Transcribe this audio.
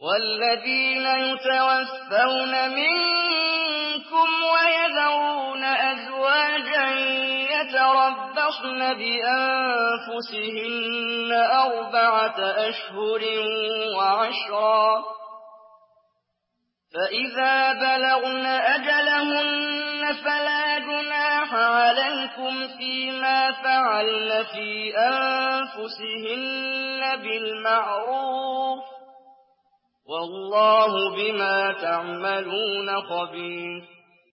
والذين يتوفون منكم ويذرون أزواجا يتربصن بأنفسهن 4 أشهر وعشرا، فإذا بلغن أجلهن فلا جناح عليكم فيما فعلن في أنفسهن بالمعروف، والله بما تعملون خبير.